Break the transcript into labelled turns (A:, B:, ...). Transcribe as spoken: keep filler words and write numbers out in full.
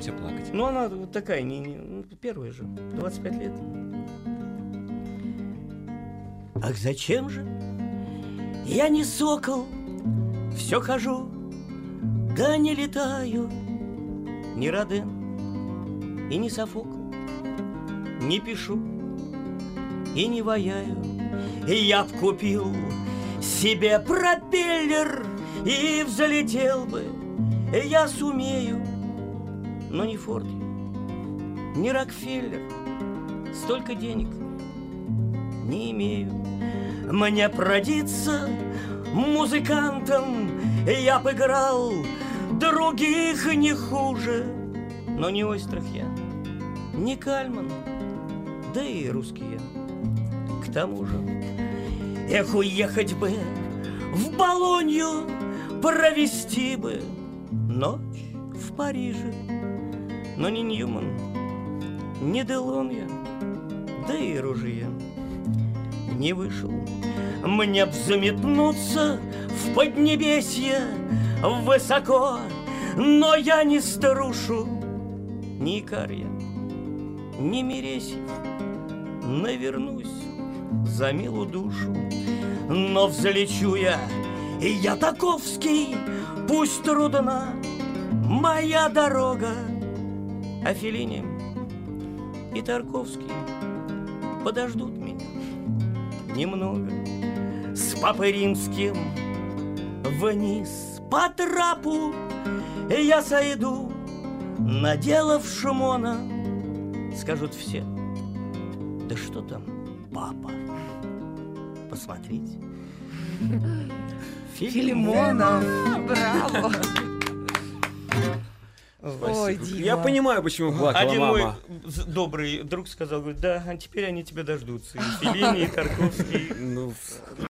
A: тебе плакать.
B: Ну, она вот такая, не, не, ну, первая же, двадцать пять лет. Ах, зачем же я не сокол, все хожу, да не летаю, ни Роден и не Софокл, не пишу и не ваяю. И я б купил себе пропеллер и взлетел бы, я сумею, но не Форд, не Рокфеллер, столько денег не имею. Мне продиться музыкантом я б играл других не хуже, но не Ойстрахьян, не Кальман, да и русские. К тому же, эх, уехать бы в Болонью, провести бы ночь в Париже, но не Ньюман, не Делонья, да и Ружье не вышел. Мне б заметнуться в Поднебесье высоко, но я не Старушу, ни Икария, ни Мересьев, навернусь за милую душу. Но взлечу я, и я таковский, пусть трудна моя дорога, а Феллини и Тарковский подождут меня немного. С Папой Римским вниз по трапу я сойду, наделав шумона. Скажут все: да что там, папа? Посмотрите.
C: Филимонов. Браво. Ой, Дима.
A: Я понимаю, почему плакала
B: Один
A: мама.
B: мой добрый друг сказал, говорит, да, а теперь они тебя дождутся. И Феллини, и Тарковский.
A: Ну,